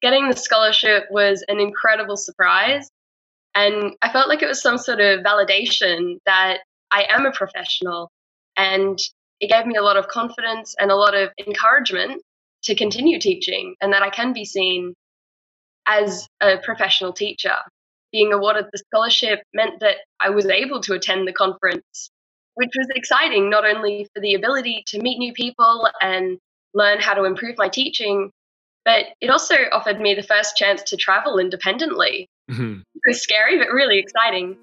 getting the scholarship was an incredible surprise. And I felt like it was some sort of validation that I am a professional. And it gave me a lot of confidence and a lot of encouragement to continue teaching, and that I can be seen as a professional teacher. Being awarded the scholarship meant that I was able to attend the conference, which was exciting, not only for the ability to meet new people and learn how to improve my teaching, but it also offered me the first chance to travel independently. Mhm. It was scary, but really exciting.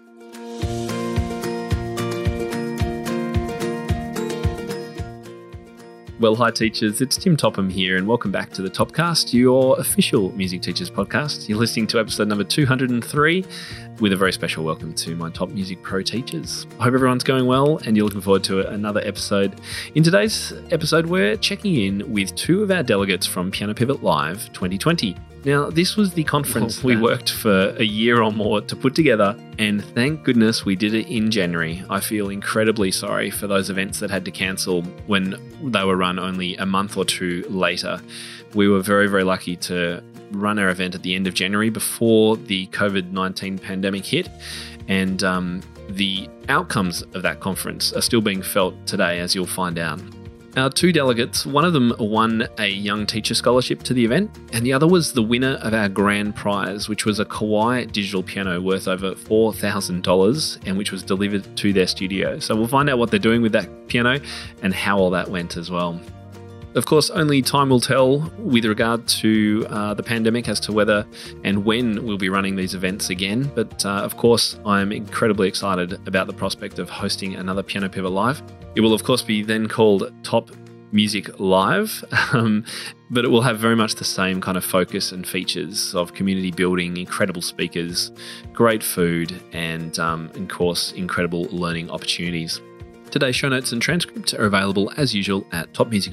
Well, hi teachers, it's Tim Topham here and welcome back to the Topcast, your official Music Teachers podcast. You're listening to episode number 203 with a very special welcome to my top music pro teachers. I hope everyone's going well and you're looking forward to another episode. In today's episode, we're checking in with two of our delegates from Piano Pivot Live 2020. Now, this was the conference we worked for a year or more to put together, and thank goodness we did it in January. I feel incredibly sorry for those events that had to cancel when they were run only a month or two later. We were very, very lucky to run our event at the end of January before the COVID-19 pandemic hit, and the outcomes of that conference are still being felt today, as you'll find out. Our two delegates, one of them won a Young Teacher Scholarship to the event, and the other was the winner of our grand prize, which was a Kawai digital piano worth over $4,000 and which was delivered to their studio. So we'll find out what they're doing with that piano and how all that went as well. Of course, only time will tell with regard to the pandemic as to whether and when we'll be running these events again. But of course, I'm incredibly excited about the prospect of hosting another Piano Pivot Live. It will, of course, be then called Top Music Live, but it will have very much the same kind of focus and features of community building, incredible speakers, great food, and, of course, incredible learning opportunities. Today's show notes and transcript are available as usual at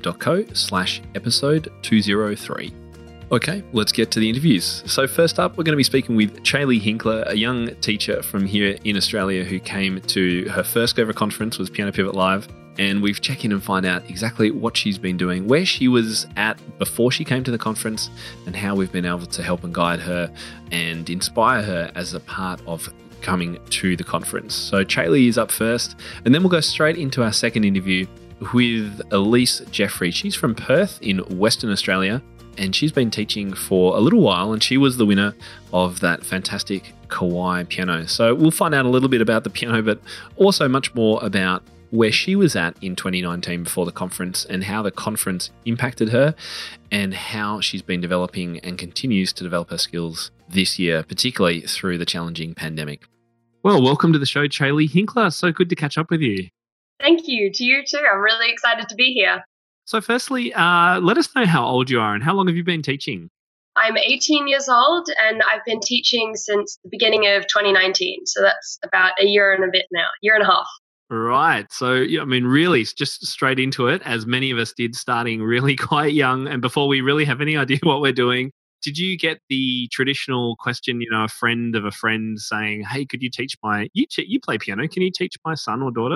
topmusic.co/episode 203. Okay, let's get to the interviews. So first up, we're going to be speaking with Chaylee Hinkler, a young teacher from here in Australia who came to her first ever conference was Piano Pivot Live. And we've checked in and find out exactly what she's been doing, where she was at before she came to the conference, and how we've been able to help and guide her and inspire her as a part of coming to the conference. So Chaylee is up first, and then we'll go straight into our second interview with Elise Jeffrey. She's from Perth in Western Australia, and she's been teaching for a little while, and she was the winner of that fantastic Kawai piano. So we'll find out a little bit about the piano, but also much more about where she was at in 2019 before the conference and how the conference impacted her and how she's been developing and continues to develop her skills this year, particularly through the challenging pandemic. Well, welcome to the show, Chaylee Hinkler. So good to catch up with you. Thank you. To you too. I'm really excited to be here. So firstly, let us know how old you are and how long have you been teaching? I'm 18 years old and I've been teaching since the beginning of 2019. So that's about a year and a bit now, year and a half. Right. So, I mean, really just straight into it, as many of us did, starting really quite young and before we really have any idea what we're doing. Did you get the traditional question, a friend of a friend saying, hey, could you teach you play piano, can you teach my son or daughter?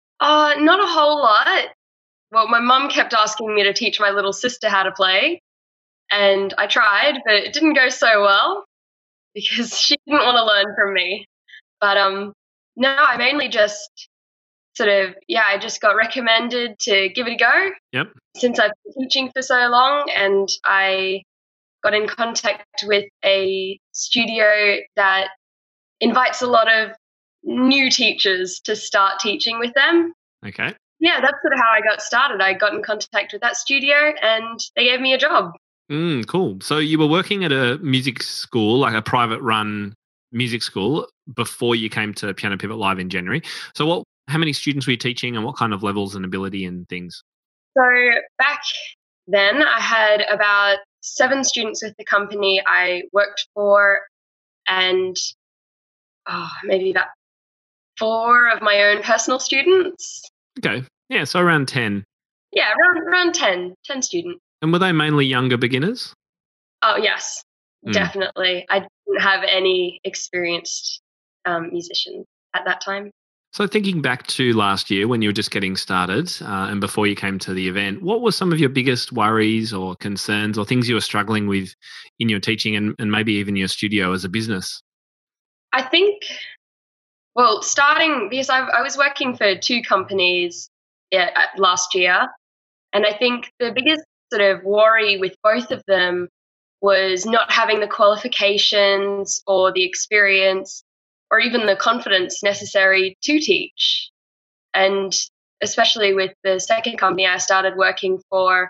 Not a whole lot. Well, my mum kept asking me to teach my little sister how to play, and I tried, but it didn't go so well because she didn't want to learn from me. But no, I mainly just I just got recommended to give it a go. Yep. Since I've been teaching for so long, and I got in contact with a studio that invites a lot of new teachers to start teaching with them. Okay. Yeah, that's sort of how I got started. I got in contact with that studio and they gave me a job. Cool. So you were working at a music school, like a private run music school, before you came to Piano Pivot Live in January. So how many students were you teaching and what kind of levels and ability and things? So back then I had about 7 students with the company I worked for, and maybe about 4 of my own personal students. Okay. Yeah, so around 10. Yeah, around 10 students. And were they mainly younger beginners? Oh, yes, definitely. I didn't have any experienced musicians at that time. So thinking back to last year when you were just getting started and before you came to the event, what were some of your biggest worries or concerns or things you were struggling with in your teaching and maybe even your studio as a business? I think, well, starting because I was working for two companies, yeah, last year, and I think the biggest sort of worry with both of them was not having the qualifications or the experience or even the confidence necessary to teach. And especially with the second company I started working for,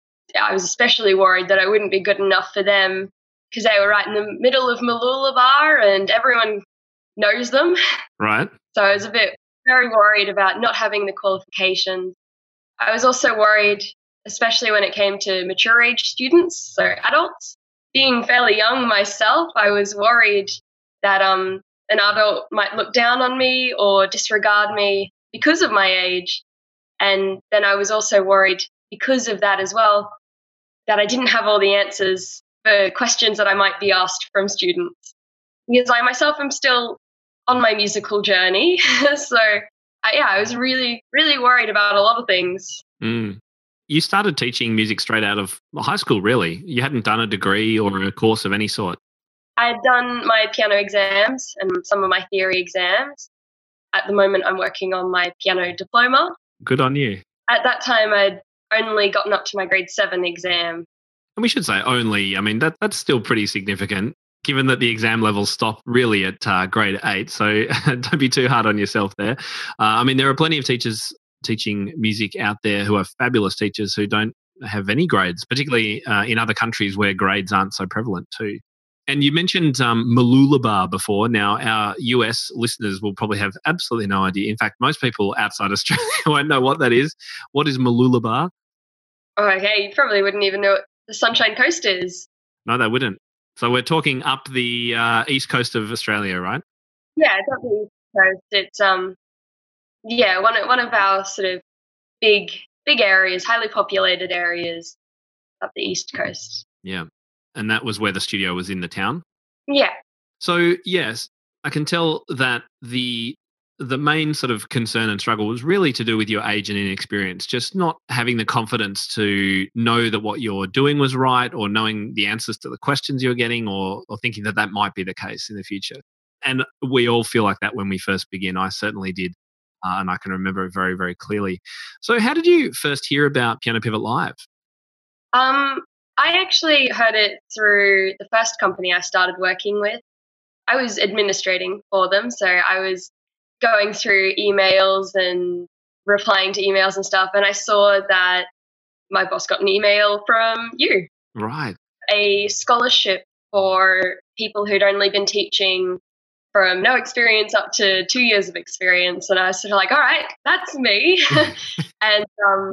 I was especially worried that I wouldn't be good enough for them because they were right in the middle of Mooloolaba and everyone knows them. Right. So I was a bit very worried about not having the qualifications. I was also worried, especially when it came to mature age students, so adults. Being fairly young myself, I was worried that an adult might look down on me or disregard me because of my age. And then I was also worried because of that as well, that I didn't have all the answers for questions that I might be asked from students. Because I myself am still on my musical journey. So, yeah, I was really, really worried about a lot of things. Mm. You started teaching music straight out of high school, really. You hadn't done a degree or a course of any sort. I had done my piano exams and some of my theory exams. At the moment, I'm working on my piano diploma. Good on you. At that time, I'd only gotten up to my grade 7 exam. And we should say only. I mean, that's still pretty significant, given that the exam levels stop really at grade 8. So don't be too hard on yourself there. I mean, there are plenty of teachers teaching music out there who are fabulous teachers who don't have any grades, particularly in other countries where grades aren't so prevalent too. And you mentioned Mooloolaba before. Now, our US listeners will probably have absolutely no idea. In fact, most people outside Australia won't know what that is. What is Mooloolaba? Oh, okay, you probably wouldn't even know what the Sunshine Coast is. No, they wouldn't. So we're talking up the east coast of Australia, right? Yeah, it's up the East Coast. It's yeah, one of our sort of big areas, highly populated areas up the East Coast. Yeah. And that was where the studio was in the town. Yeah. So yes, I can tell that the main sort of concern and struggle was really to do with your age and inexperience, just not having the confidence to know that what you're doing was right or knowing the answers to the questions you're getting or thinking that that might be the case in the future. And we all feel like that when we first begin. I certainly did. And I can remember it very, very clearly. So how did you first hear about Piano Pivot Live? Um, I actually heard it through the first company I started working with. I was administrating for them, so I was going through emails and replying to emails and stuff, and I saw that my boss got an email from you, Right. a scholarship for people who'd only been teaching from no experience up to 2 years of experience. And I was sort of like, all right, that's me. And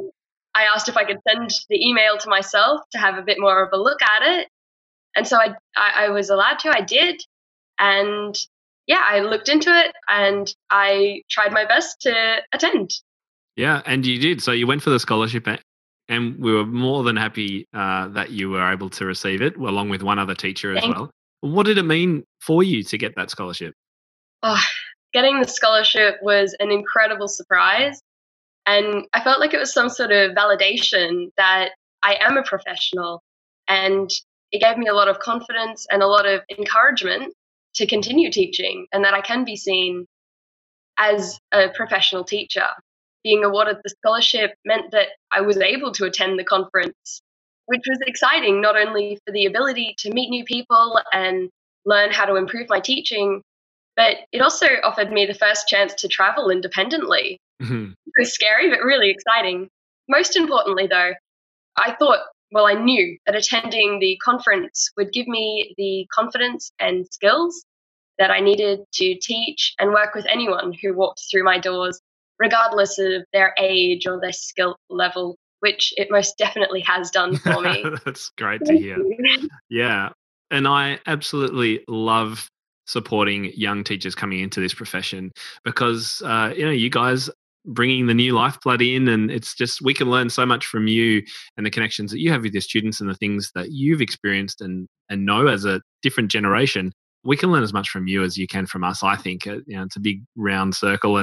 I asked if I could send the email to myself to have a bit more of a look at it. And so I was allowed to, I did. And yeah, I looked into it and I tried my best to attend. Yeah, and you did. So you went for the scholarship, and we were more than happy that you were able to receive it, along with one other teacher as Thank well. What did it mean for you to get that scholarship? oh, Getting the scholarship was an incredible surprise. And I felt like it was some sort of validation that I am a professional. And it gave me a lot of confidence and a lot of encouragement to continue teaching and that I can be seen as a professional teacher. Being awarded the scholarship meant that I was able to attend the conference, which was exciting, not only for the ability to meet new people and learn how to improve my teaching, but it also offered me the first chance to travel independently. Mhm. It was scary, but really exciting. Most importantly, though, I knew that attending the conference would give me the confidence and skills that I needed to teach and work with anyone who walked through my doors, regardless of their age or their skill level, which it most definitely has done for me. That's great to Thank hear. you. Yeah. And I absolutely love supporting young teachers coming into this profession because, you guys bringing the new lifeblood in, and it's just, we can learn so much from you and the connections that you have with your students and the things that you've experienced and know as a different generation. we can learn as much from you as you can from us. I think it's a big round circle,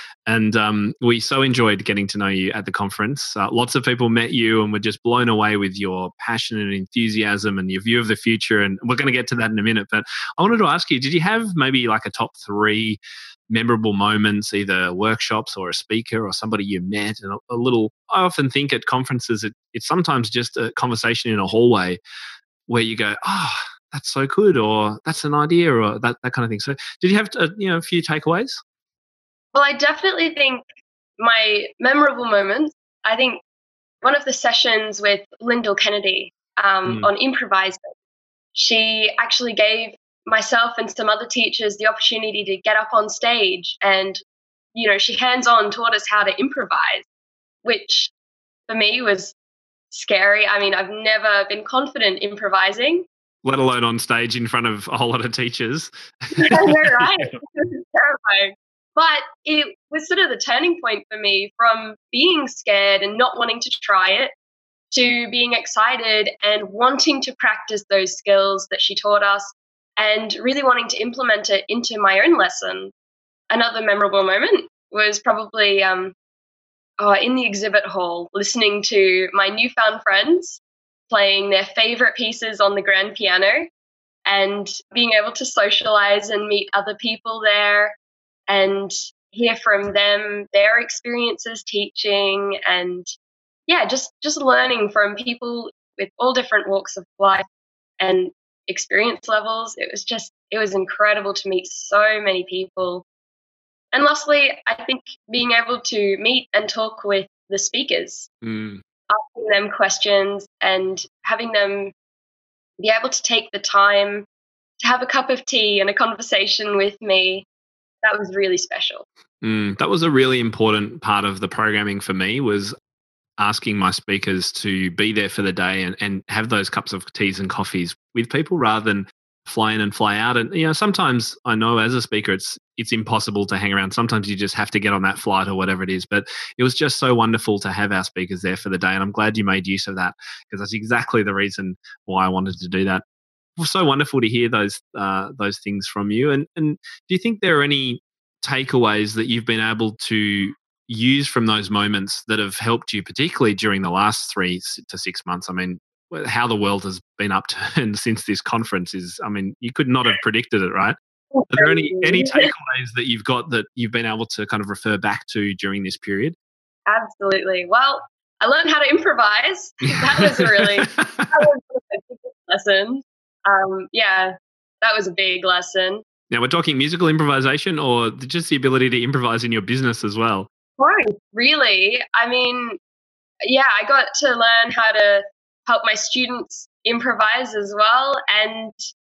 and we so enjoyed getting to know you at the conference. Lots of people met you and were just blown away with your passion and enthusiasm and your view of the future. And we're going to get to that in a minute. But I wanted to ask you, did you have maybe like a top 3 memorable moments, either workshops or a speaker or somebody you met? And I often think at conferences, it's sometimes just a conversation in a hallway where you go, oh, that's so good, or that's an idea, or that kind of thing. So did you have a few takeaways? Well, I definitely think my memorable moments, I think one of the sessions with Lyndall Kennedy on improvising, she actually gave myself and some other teachers the opportunity to get up on stage, and she hands-on taught us how to improvise, which for me was scary. I mean, I've never been confident improvising, let alone on stage in front of a whole lot of teachers. Right? It was terrifying. But it was sort of the turning point for me, from being scared and not wanting to try it to being excited and wanting to practice those skills that she taught us and really wanting to implement it into my own lesson. Another memorable moment was probably in the exhibit hall, listening to my newfound friends playing their favorite pieces on the grand piano and being able to socialize and meet other people there and hear from them, their experiences teaching, and just learning from people with all different walks of life and experience levels. It was incredible to meet so many people. And lastly, I think being able to meet and talk with the speakers, asking them questions and having them be able to take the time to have a cup of tea and a conversation with me, that was really special. That was a really important part of the programming for me, was asking my speakers to be there for the day and have those cups of teas and coffees with people rather than fly in and fly out. And sometimes I know as a speaker it's impossible to hang around. Sometimes you just have to get on that flight or whatever it is. But it was just so wonderful to have our speakers there for the day, and I'm glad you made use of that, because that's exactly the reason why I wanted to do that. It was so wonderful to hear those things from you. And do you think there are any takeaways that you've been able to use from those moments that have helped you, particularly during the last 3 to 6 months? I mean, how the world has been upturned since this conference you could not have predicted it, right? Are there any takeaways that you've got that you've been able to kind of refer back to during this period? Absolutely. Well, I learned how to improvise. That was a big lesson. That was a big lesson. Now, we're talking musical improvisation or just the ability to improvise in your business as well? Right, really. I mean, I got to learn how to help my students improvise as well, and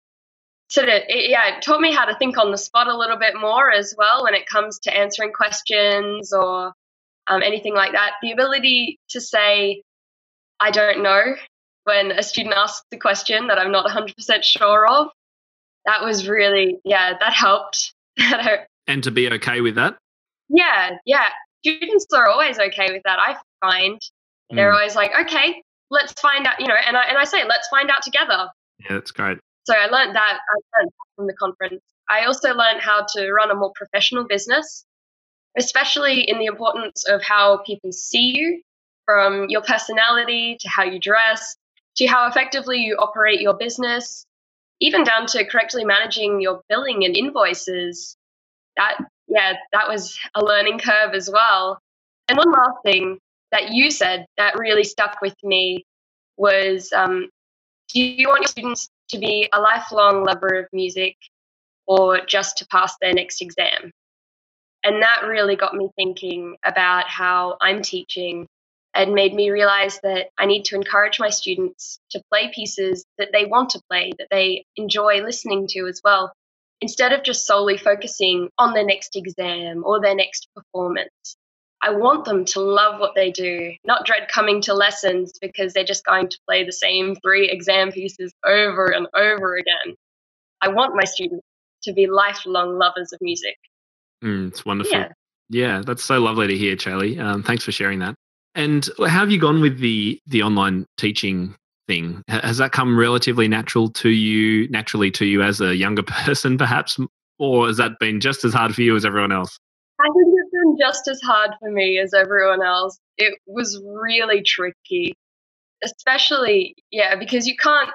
it taught me how to think on the spot a little bit more as well when it comes to answering questions or anything like that. The ability to say, I don't know, when a student asks a question that I'm not 100% sure of, that was really, that helped. And to be okay with that? Yeah. Students are always okay with that, I find. They're always like, okay, let's find out, and I say, let's find out together. Yeah, that's great. So I learned that from the conference. I also learned how to run a more professional business, especially in the importance of how people see you, from your personality to how you dress, to how effectively you operate your business, even down to correctly managing your billing and invoices. That was a learning curve as well. And one last thing that you said that really stuck with me was, do you want your students to be a lifelong lover of music or just to pass their next exam? And that really got me thinking about how I'm teaching and made me realize that I need to encourage my students to play pieces that they want to play, that they enjoy listening to as well, instead of just solely focusing on their next exam or their next performance. I want them to love what they do, not dread coming to lessons because they're just going to play the same 3 exam pieces over and over again. I want my students to be lifelong lovers of music. It's wonderful. Yeah, that's so lovely to hear, Charlie. Thanks for sharing that. And how have you gone with the online teaching thing? Has that come relatively naturally to you as a younger person, perhaps? Or has that been just as hard for you as everyone else? I think it's been just as hard for me as everyone else. It was really tricky, especially, because you can't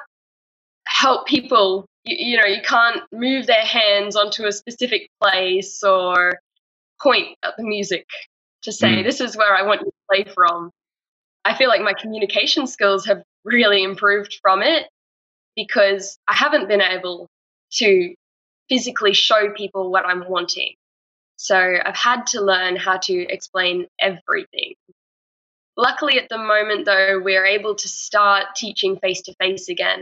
help people. You can't move their hands onto a specific place or point at the music to say, this is where I want you to play from. I feel like my communication skills have really improved from it because I haven't been able to physically show people what I'm wanting. So I've had to learn how to explain everything. Luckily, at the moment, though, we're able to start teaching face-to-face again.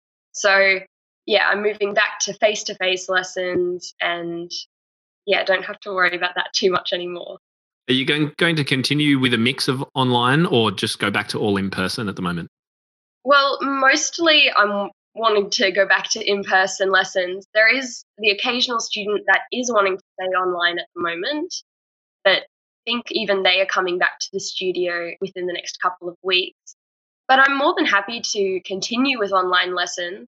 So, I'm moving back to face-to-face lessons and, don't have to worry about that too much anymore. Are you going to continue with a mix of online or just go back to all in person at the moment? Well, mostly I'm wanting to go back to in-person lessons. There is the occasional student that is wanting to stay online at the moment, but I think even they are coming back to the studio within the next couple of weeks. But I'm more than happy to continue with online lessons.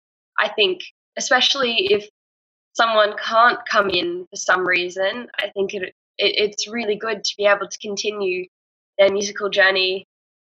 I think, especially if someone can't come in for some reason, I think it's really good to be able to continue their musical journey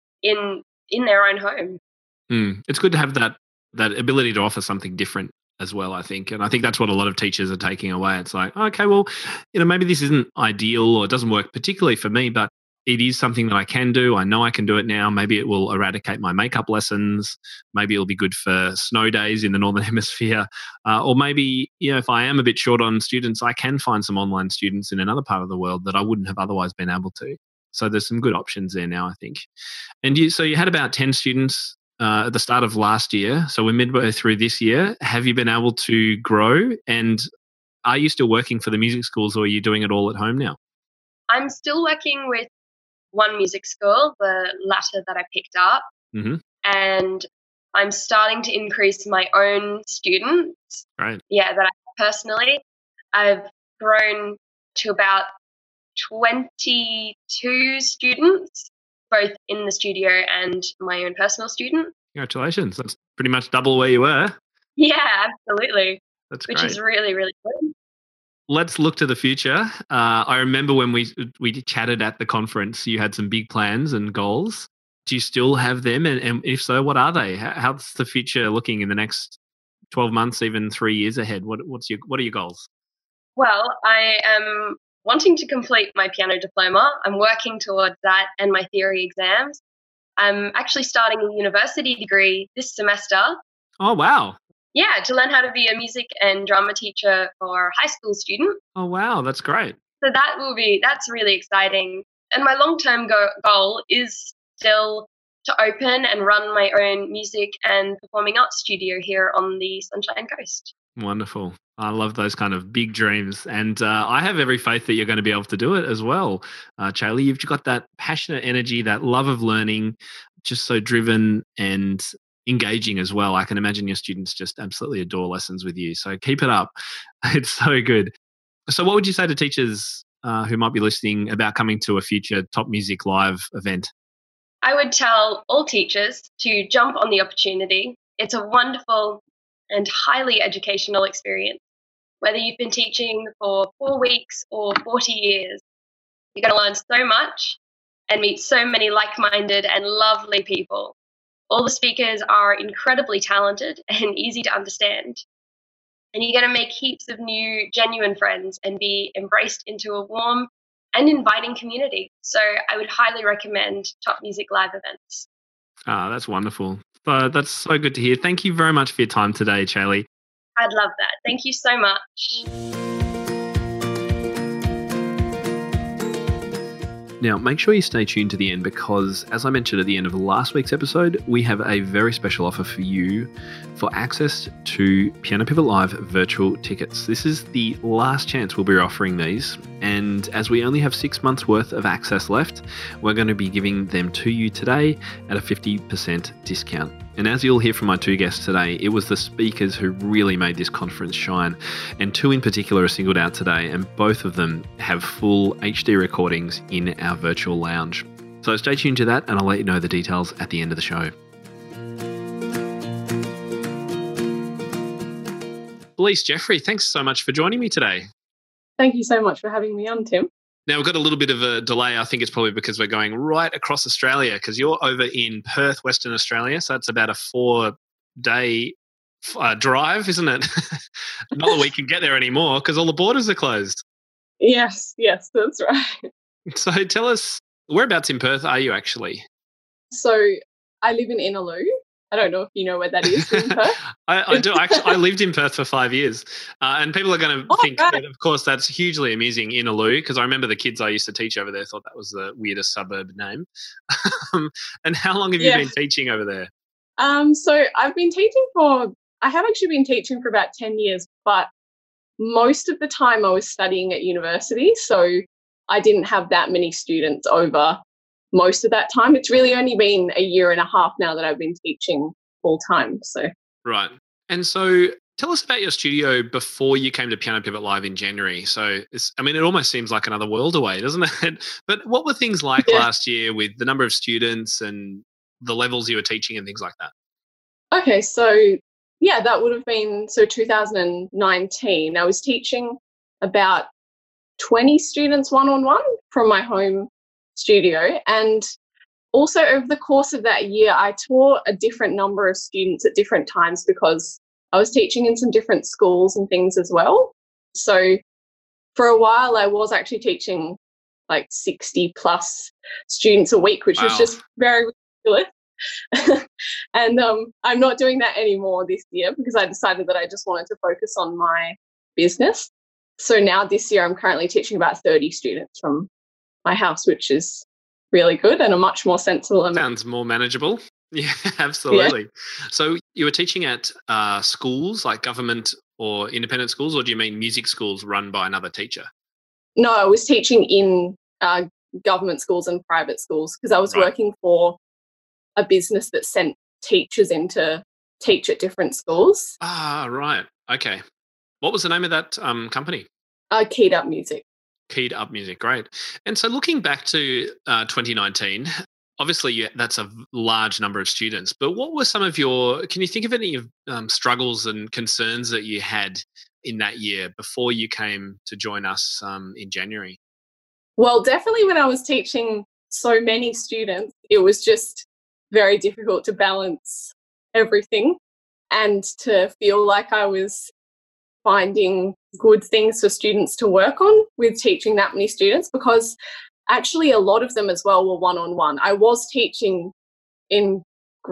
in their own home. It's good to have that ability to offer something different as well, I think. And I think that's what a lot of teachers are taking away. It's like, okay, well, maybe this isn't ideal or it doesn't work particularly for me, but it is something that I can do. I know I can do it now. Maybe it will eradicate my makeup lessons. Maybe it'll be good for snow days in the Northern Hemisphere. Or maybe, if I am a bit short on students, I can find some online students in another part of the world that I wouldn't have otherwise been able to. So there's some good options there now, I think. And you had about 10 students at the start of last year. So we're midway through this year. Have you been able to grow? And are you still working for the music schools or are you doing it all at home now? I'm still working with one music school, the latter that I picked up. Mm-hmm. And I'm starting to increase my own students. Right. Yeah, that I personally. I've grown to about 22 students, both in the studio and my own personal student. Congratulations. That's pretty much double where you were. Yeah, absolutely. That's great. Which is really, really good. Let's look to the future. I remember when we chatted at the conference, you had some big plans and goals. Do you still have them? And if so, what are they? How's the future looking in the next 12 months, even 3 years ahead? What are your goals? Well, I am wanting to complete my piano diploma. I'm working towards that and my theory exams. I'm actually starting a university degree this semester. Oh, wow. Yeah, to learn how to be a music and drama teacher for high school students. Oh, wow, that's great. So that's really exciting. And my long-term goal is still to open and run my own music and performing arts studio here on the Sunshine Coast. Wonderful. I love those kind of big dreams. And I have every faith that you're going to be able to do it as well. Charlie, you've got that passionate energy, that love of learning, just so driven and engaging as well. I can imagine your students just absolutely adore lessons with you. So keep it up. It's so good. So what would you say to teachers who might be listening about coming to a future Top Music Live event? I would tell all teachers to jump on the opportunity. It's a wonderful and highly educational experience. Whether you've been teaching for 4 weeks or 40 years, you're going to learn so much and meet so many like-minded and lovely people. All the speakers are incredibly talented and easy to understand. And you're going to make heaps of new, genuine friends and be embraced into a warm and inviting community. So I would highly recommend Top Music Live events. That's wonderful. That's so good to hear. Thank you very much for your time today, Charlie. I'd love that. Thank you so much. Now, make sure you stay tuned to the end because, as I mentioned at the end of last week's episode, we have a very special offer for you for access to Piano Pivot Live virtual tickets. This is the last chance we'll be offering these, and as we only have 6 months worth of access left, we're going to be giving them to you today at a 50% discount. And as you'll hear from my two guests today, it was the speakers who really made this conference shine. And two in particular are singled out today, and both of them have full HD recordings in our virtual lounge. So stay tuned to that, and I'll let you know the details at the end of the show. Belise Jeffrey, thanks so much for joining me today. Thank you so much for having me on, Tim. Now, we've got a little bit of a delay. I think it's probably because we're going right across Australia, because you're over in Perth, Western Australia. So it's about a 4-day drive, isn't it? Not that we can get there anymore because all the borders are closed. Yes, that's right. So tell us, whereabouts in Perth are you actually? So I live in Innaloo. I don't know if you know where that is in Perth. I do. Actually, I lived in Perth for 5 years. And people are going to think that, of course, that's hugely amusing, Innaloo, because I remember the kids I used to teach over there thought that was the weirdest suburb name. And how long have you been teaching over there? So I've been teaching I have actually been teaching for about 10 years, but most of the time I was studying at university. So I didn't have that many students over most of that time. It's really only been a year and a half now that I've been teaching full time. So right. And so tell us about your studio before you came to Piano Pivot Live in January. So it almost seems like another world away, doesn't it? But what were things like last year with the number of students and the levels you were teaching and things like that? Okay, so that would have been 2019. I was teaching about 20 students one-on-one from my home studio, and also over the course of that year I taught a different number of students at different times because I was teaching in some different schools and things as well. So for a while I was actually teaching like 60 plus students a week, which was just very ridiculous. And I'm not doing that anymore this year because I decided that I just wanted to focus on my business. So now this year I'm currently teaching about 30 students from my house, which is really good and a much more sensible amount. Sounds more manageable. Yeah, absolutely. Yeah. So you were teaching at schools, like government or independent schools, or do you mean music schools run by another teacher? No, I was teaching in government schools and private schools because I was working for a business that sent teachers in to teach at different schools. Ah, right. Okay. What was the name of that company? Keyed Up Music. Keyed Up Music, great. And so looking back to 2019, obviously that's a large number of students, but what were some of can you think of any struggles and concerns that you had in that year before you came to join us in January? Well, definitely when I was teaching so many students, it was just very difficult to balance everything and to feel like I was finding good things for students to work on with teaching that many students, because actually a lot of them as well were one-on-one. I was teaching in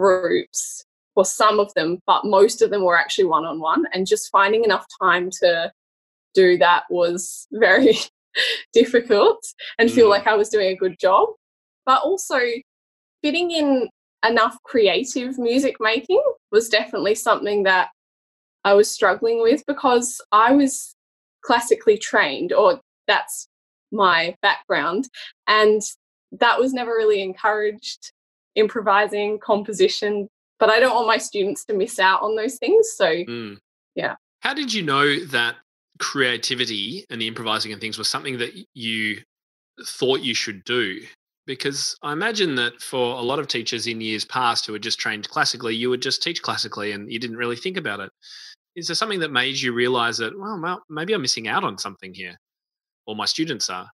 groups for some of them, but most of them were actually one-on-one, and just finding enough time to do that was very difficult and feel like I was doing a good job. But also fitting in enough creative music making was definitely something that I was struggling with because I was classically trained, or that's my background, and that was never really encouraged, improvising, composition, but I don't want my students to miss out on those things. So, yeah. How did you know that creativity and the improvising and things was something that you thought you should do? Because I imagine that for a lot of teachers in years past who had just trained classically, you would just teach classically and you didn't really think about it. Is there something that made you realise that, well, maybe I'm missing out on something here, or my students are?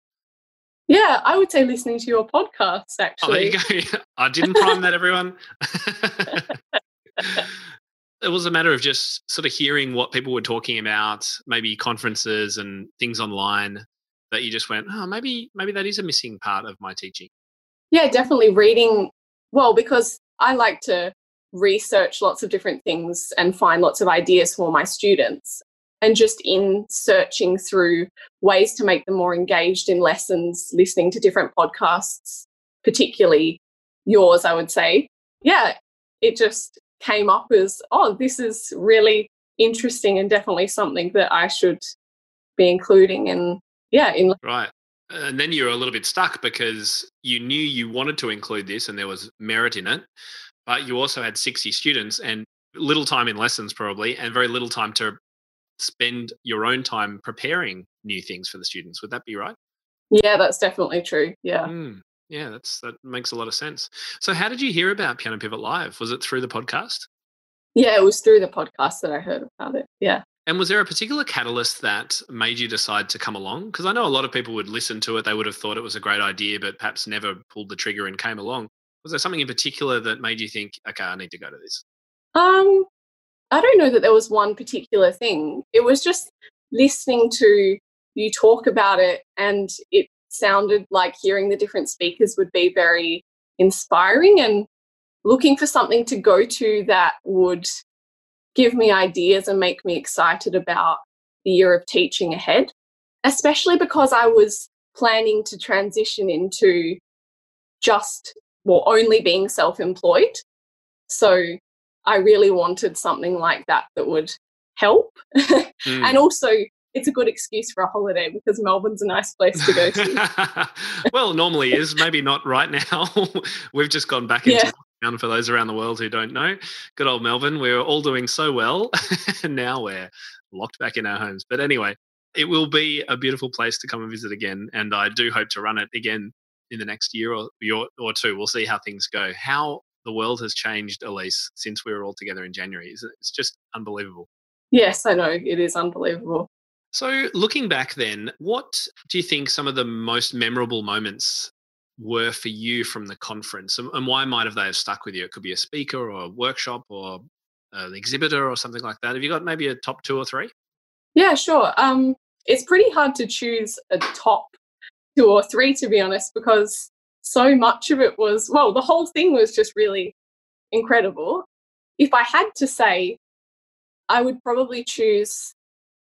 Yeah, I would say listening to your podcasts, actually. Oh, there you go. I didn't prime that, everyone. It was a matter of just sort of hearing what people were talking about, maybe conferences and things online, that you just went, maybe that is a missing part of my teaching. Yeah, definitely reading. Well, because I like to research lots of different things and find lots of ideas for my students. And just in searching through ways to make them more engaged in lessons, listening to different podcasts, particularly yours, I would say, it just came up as, this is really interesting and definitely something that I should be including in. Right. And then you were a little bit stuck because you knew you wanted to include this and there was merit in it, but you also had 60 students and little time in lessons probably, and very little time to spend your own time preparing new things for the students. Would that be right? Yeah, that's definitely true. Yeah. Yeah, that makes a lot of sense. So how did you hear about Piano Pivot Live? Was it through the podcast? Yeah, it was through the podcast that I heard about it. Yeah. And was there a particular catalyst that made you decide to come along? Because I know a lot of people would listen to it, they would have thought it was a great idea, but perhaps never pulled the trigger and came along. Was there something in particular that made you think, okay, I need to go to this? Um, I don't know that there was one particular thing. It was just listening to you talk about it, and it sounded like hearing the different speakers would be very inspiring, and looking for something to go to that would give me ideas and make me excited about the year of teaching ahead, especially because I was planning to transition into only being self-employed. So I really wanted something like that that would help. And also, it's a good excuse for a holiday because Melbourne's a nice place to go to. Well, normally is, maybe not right now. We've just gone back into lockdown for those around the world who don't know. Good old Melbourne. We're all doing so well. And now we're locked back in our homes. But anyway, it will be a beautiful place to come and visit again. And I do hope to run it again in the next year or two. We'll see how things go. How the world has changed, Elise, since we were all together in January. It's just unbelievable. Yes, I know. It is unbelievable. So looking back then, what do you think some of the most memorable moments were for you from the conference, and why might they have stuck with you? It could be a speaker or a workshop or an exhibitor or something like that. Have you got maybe a top 2 or 3? Yeah, sure. It's pretty hard to choose a top 2 or 3, to be honest, because so much of it was, the whole thing was just really incredible. If I had to say, I would probably choose,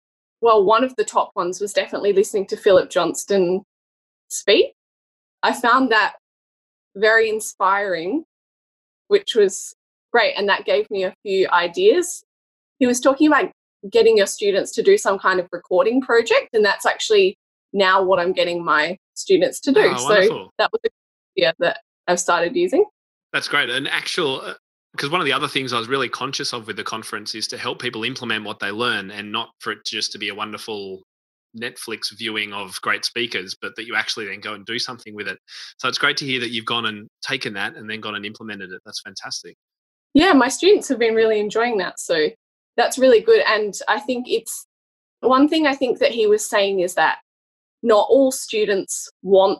one of the top ones was definitely listening to Philip Johnston speak. I found that very inspiring, which was great, and that gave me a few ideas. He was talking about getting your students to do some kind of recording project, and that's actually now what I'm getting my students to do. So that was a good idea that I've started using. That's great. An actual, because one of the other things I was really conscious of with the conference is to help people implement what they learn, and not for it just to be a wonderful Netflix viewing of great speakers, but that you actually then go and do something with it. So it's great to hear that you've gone and taken that and then gone and implemented it. That's fantastic. Yeah, my students have been really enjoying that. So that's really good. And I think it's one thing I think that he was saying is that not all students want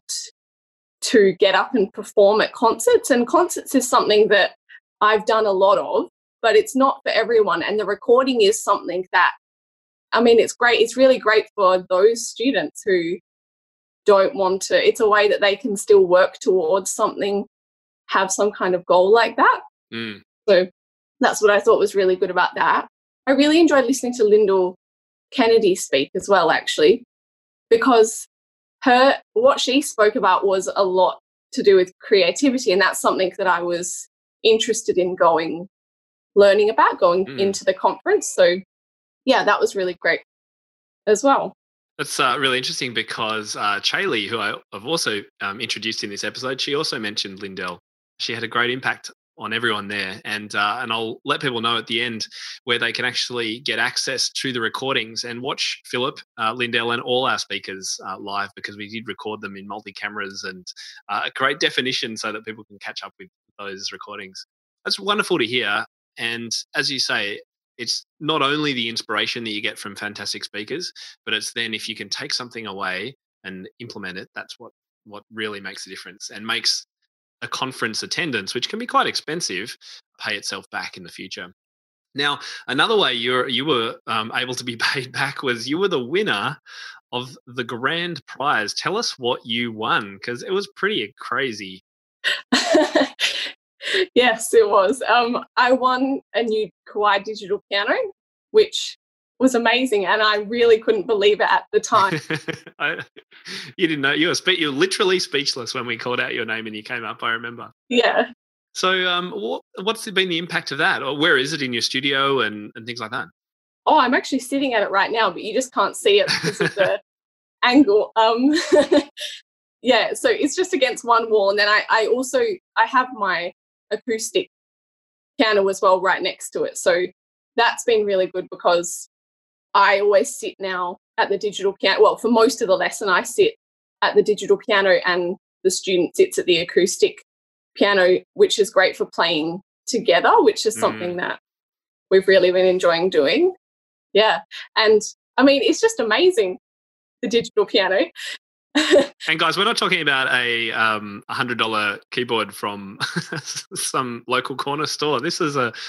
to get up and perform at concerts, and concerts is something that I've done a lot of, but it's not for everyone. And the recording is something that, it's great. It's really great for those students who don't want to. It's a way that they can still work towards something, have some kind of goal like that. So that's what I thought was really good about that. I really enjoyed listening to Lyndall Kennedy speak as well, actually, because what she spoke about was a lot to do with creativity, and that's something that I was interested in learning about going into the conference. So yeah, that was really great as well. That's really interesting because Chaylee, who I've also introduced in this episode, she also mentioned Lyndall. She had a great impact on everyone there, and I'll let people know at the end where they can actually get access to the recordings and watch Philip, Lyndall, and all our speakers live, because we did record them in multi-cameras and a great definition so that people can catch up with those recordings. That's wonderful to hear. And as you say, it's not only the inspiration that you get from fantastic speakers, but it's then if you can take something away and implement it, that's what really makes a difference and makes a conference attendance, which can be quite expensive, pay itself back in the future. Now, another way you were able to be paid back was you were the winner of the grand prize. Tell us what you won, because it was pretty crazy. Yes, it was. I won a new Kawai digital piano, which was amazing, and I really couldn't believe it at the time. You didn't know. You were literally speechless when we called out your name and you came up, I remember. Yeah. So what's been the impact of that? Or where is it in your studio and things like that? Oh, I'm actually sitting at it right now, but you just can't see it because of the angle. Yeah, so it's just against one wall, and then I have my acoustic piano as well right next to it. So that's been really good because I always sit now at the digital piano. Well, for most of the lesson, I sit at the digital piano and the student sits at the acoustic piano, which is great for playing together, which is something that we've really been enjoying doing. Yeah. And I mean, it's just amazing, the digital piano. And guys, we're not talking about a $100 keyboard from some local corner store. This is a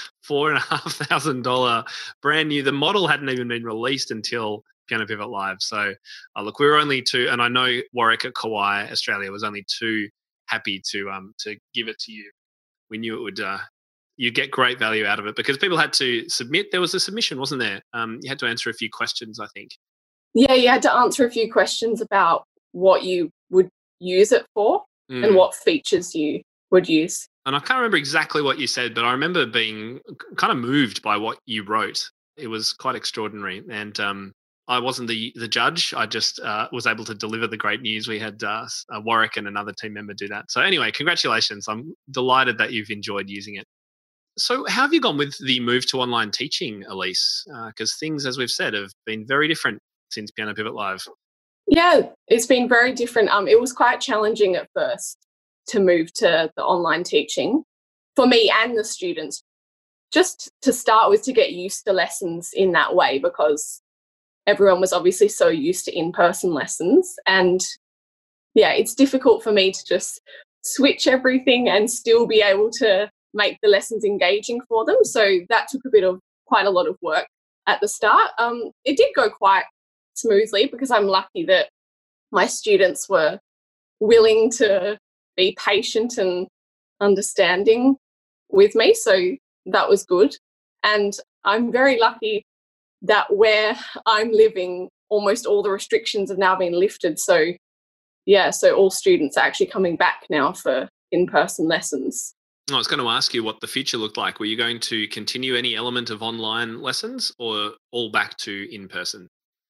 $4,500 brand new. The model hadn't even been released until Piano Pivot Live. So look, we were only too, and I know Warwick at Kauai, Australia, was only too happy to give it to you. We knew it would. You'd get great value out of it because people had to submit. There was a submission, wasn't there? You had to answer a few questions, I think. Yeah, you had to answer a few questions about what you would use it for and what features you would use. And I can't remember exactly what you said, but I remember being kind of moved by what you wrote. It was quite extraordinary. And I wasn't the judge. I just was able to deliver the great news. We had Warwick and another team member do that. So anyway, congratulations. I'm delighted that you've enjoyed using it. So how have you gone with the move to online teaching, Elise? Because things, as we've said, have been very different since Piano Pivot Live. Yeah, it's been very different. It was quite challenging at first to move to the online teaching for me and the students. Just to start with, to get used to lessons in that way, because everyone was obviously so used to in-person lessons. And yeah, it's difficult for me to just switch everything and still be able to make the lessons engaging for them. So that took quite a lot of work at the start. It did go quite smoothly because I'm lucky that my students were willing to be patient and understanding with me. So that was good. And I'm very lucky that where I'm living, almost all the restrictions have now been lifted. So yeah, so all students are actually coming back now for in-person lessons. I was going to ask you what the future looked like. Were you going to continue any element of online lessons or all back to in-person?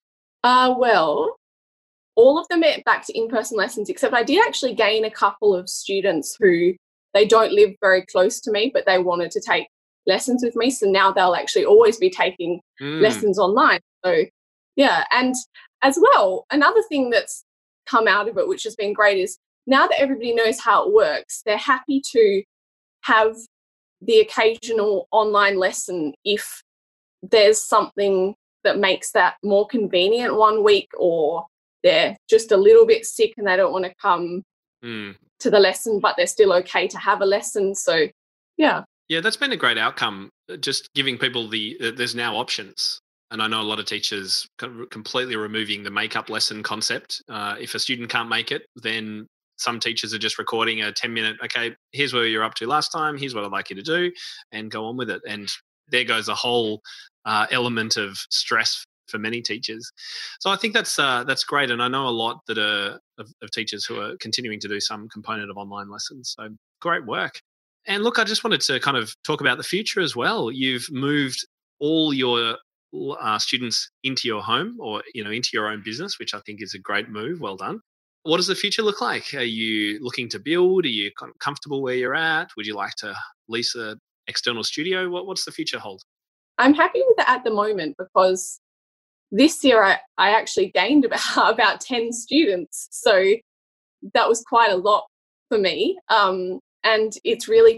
Well, all of them went back to in-person lessons, except I did actually gain a couple of students who they don't live very close to me, but they wanted to take lessons with me. So now they'll actually always be taking lessons online. So yeah, and as well, another thing that's come out of it, which has been great, is now that everybody knows how it works, they're happy to have the occasional online lesson if there's something that makes that more convenient one week, or they're just a little bit sick and they don't want to come to the lesson, but they're still okay to have a lesson. So, yeah. Yeah, that's been a great outcome, just giving people there's now options. And I know a lot of teachers completely removing the make-up lesson concept. If a student can't make it, then some teachers are just recording a 10-minute, okay, here's where you're up to last time, here's what I'd like you to do, and go on with it. And there goes a whole element of stress for many teachers. So I think that's great. And I know a lot that of teachers who are continuing to do some component of online lessons. So great work. And look, I just wanted to kind of talk about the future as well. You've moved all your students into your home, or into your own business, which I think is a great move. Well done. What does the future look like? Are you looking to build? Are you comfortable where you're at? Would you like to lease an external studio? What's the future hold? I'm happy with it at the moment because this year I actually gained about 10 students. So that was quite a lot for me. And it's really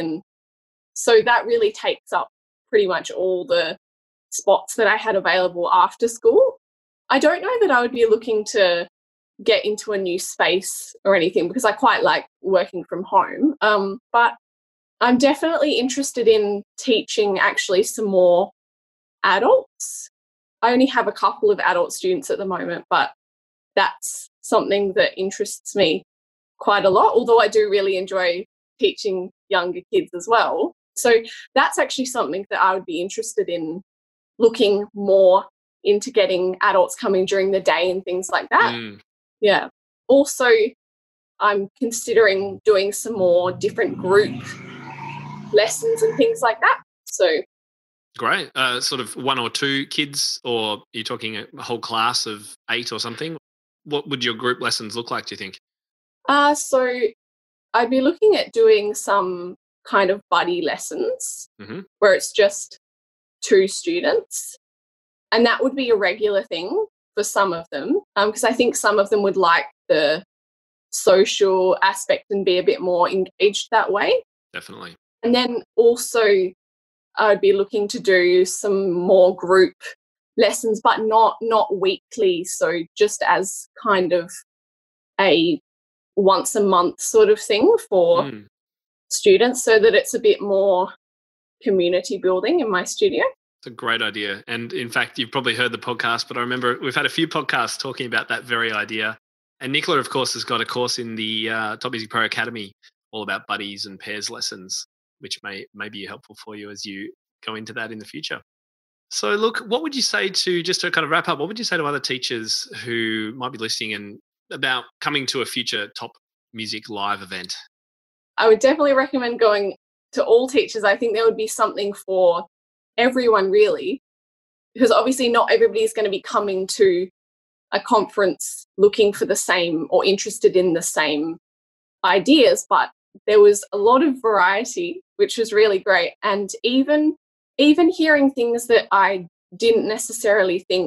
that really takes up pretty much all the spots that I had available after school. I don't know that I would be looking to get into a new space or anything because I quite like working from home. But I'm definitely interested in teaching actually some more adults. I only have a couple of adult students at the moment, but that's something that interests me quite a lot, although I do really enjoy teaching younger kids as well. So that's actually something that I would be interested in looking more into, getting adults coming during the day and things like that. Yeah. Also, I'm considering doing some more different group lessons and things like that. So great. Sort of 1 or 2 kids, or are you talking a whole class of 8 or something? What would your group lessons look like, do you think? So I'd be looking at doing some kind of buddy lessons where it's just 2 students. And that would be a regular thing for some of them, because I think some of them would like the social aspect and be a bit more engaged that way. Definitely. And then also I'd be looking to do some more group lessons, but not weekly. So just as kind of a once a month sort of thing for students, so that it's a bit more community building in my studio. It's a great idea. And in fact, you've probably heard the podcast, but I remember we've had a few podcasts talking about that very idea. And Nicola, of course, has got a course in the Top Music Pro Academy all about buddies and pairs lessons, which may be helpful for you as you go into that in the future. So look, what would you say just to kind of wrap up, what would you say to other teachers who might be listening and about coming to a future Top Music Live event? I would definitely recommend going to all teachers. I think there would be something for everyone, really, because obviously not everybody is going to be coming to a conference looking for the same or interested in the same ideas, but there was a lot of variety, which was really great. And even hearing things that I didn't necessarily think,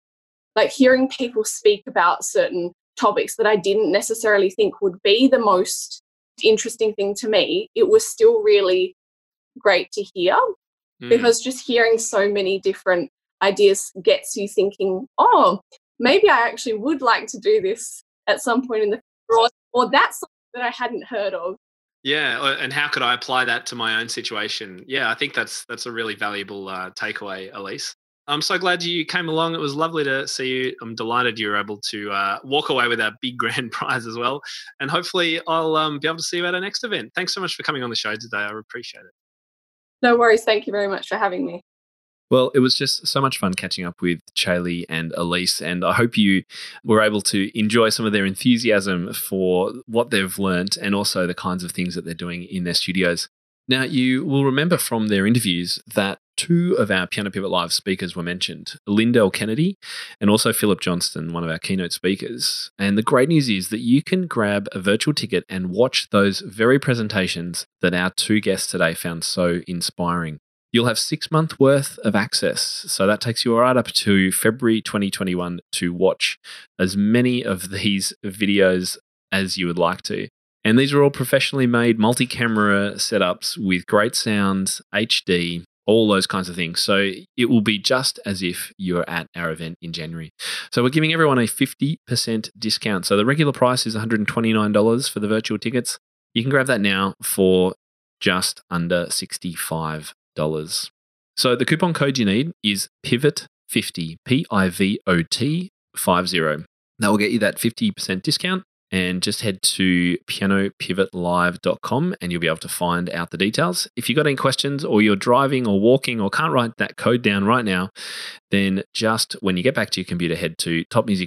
like hearing people speak about certain topics that I didn't necessarily think would be the most interesting thing to me, it was still really great to hear, because just hearing so many different ideas gets you thinking, oh, maybe I actually would like to do this at some point in the future, or that's something that I hadn't heard of. Yeah, and how could I apply that to my own situation? Yeah, I think that's a really valuable takeaway, Elise. I'm so glad you came along. It was lovely to see you. I'm delighted you were able to walk away with our big grand prize as well. And hopefully I'll be able to see you at our next event. Thanks so much for coming on the show today. I appreciate it. No worries. Thank you very much for having me. Well, it was just so much fun catching up with Chaley and Elise, and I hope you were able to enjoy some of their enthusiasm for what they've learned and also the kinds of things that they're doing in their studios. Now, you will remember from their interviews that two of our Piano Pivot Live speakers were mentioned, Lindell Kennedy and also Philip Johnston, one of our keynote speakers. And the great news is that you can grab a virtual ticket and watch those very presentations that our two guests today found so inspiring. You'll have 6 months worth of access. So that takes you right up to February 2021 to watch as many of these videos as you would like to. And these are all professionally made multi-camera setups with great sound, HD, all those kinds of things. So it will be just as if you're at our event in January. So we're giving everyone a 50% discount. So the regular price is $129 for the virtual tickets. You can grab that now for just under $65. So the coupon code you need is PIVOT50, PIVOT50. That will get you that 50% discount, and just head to pianopivotlive.com and you'll be able to find out the details. If you've got any questions or you're driving or walking or can't write that code down right now, then just when you get back to your computer, head to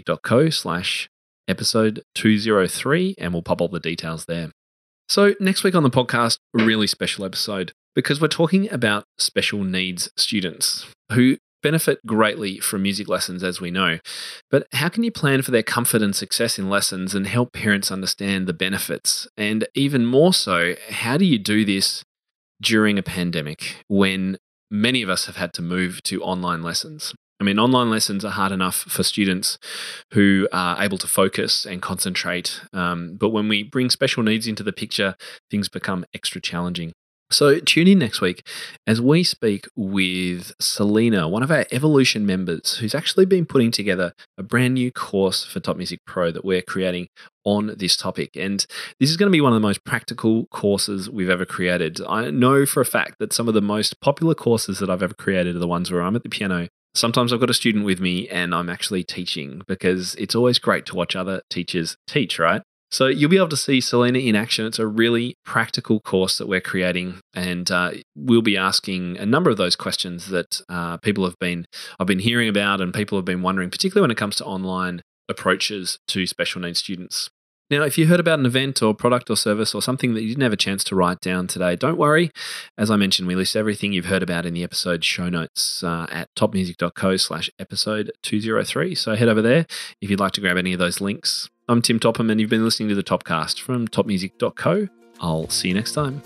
topmusic.co/episode 203 and we'll pop all the details there. So next week on the podcast, a really special episode, because we're talking about special needs students who benefit greatly from music lessons, as we know. But how can you plan for their comfort and success in lessons and help parents understand the benefits? And even more so, how do you do this during a pandemic when many of us have had to move to online lessons? I mean, online lessons are hard enough for students who are able to focus and concentrate. But when we bring special needs into the picture, things become extra challenging. So tune in next week as we speak with Selena, one of our Evolution members, who's actually been putting together a brand new course for Top Music Pro that we're creating on this topic. And this is going to be one of the most practical courses we've ever created. I know for a fact that some of the most popular courses that I've ever created are the ones where I'm at the piano. Sometimes I've got a student with me and I'm actually teaching, because it's always great to watch other teachers teach, right? So you'll be able to see Selena in action. It's a really practical course that we're creating, and we'll be asking a number of those questions that I've been hearing about and people have been wondering, particularly when it comes to online approaches to special needs students. Now, if you heard about an event or product or service or something that you didn't have a chance to write down today, don't worry. As I mentioned, we list everything you've heard about in the episode show notes at topmusic.co/episode 203. So head over there if you'd like to grab any of those links. I'm Tim Topham, and you've been listening to the Topcast from topmusic.co. I'll see you next time.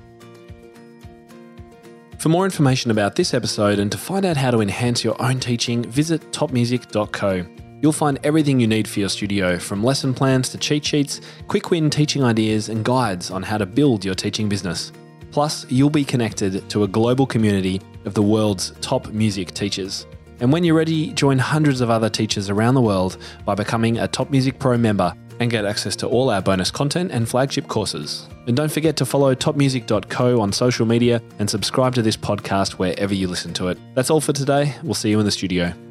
For more information about this episode and to find out how to enhance your own teaching, visit topmusic.co. You'll find everything you need for your studio, from lesson plans to cheat sheets, quick win teaching ideas, and guides on how to build your teaching business. Plus, you'll be connected to a global community of the world's top music teachers. And when you're ready, join hundreds of other teachers around the world by becoming a Top Music Pro member and get access to all our bonus content and flagship courses. And don't forget to follow topmusic.co on social media and subscribe to this podcast wherever you listen to it. That's all for today. We'll see you in the studio.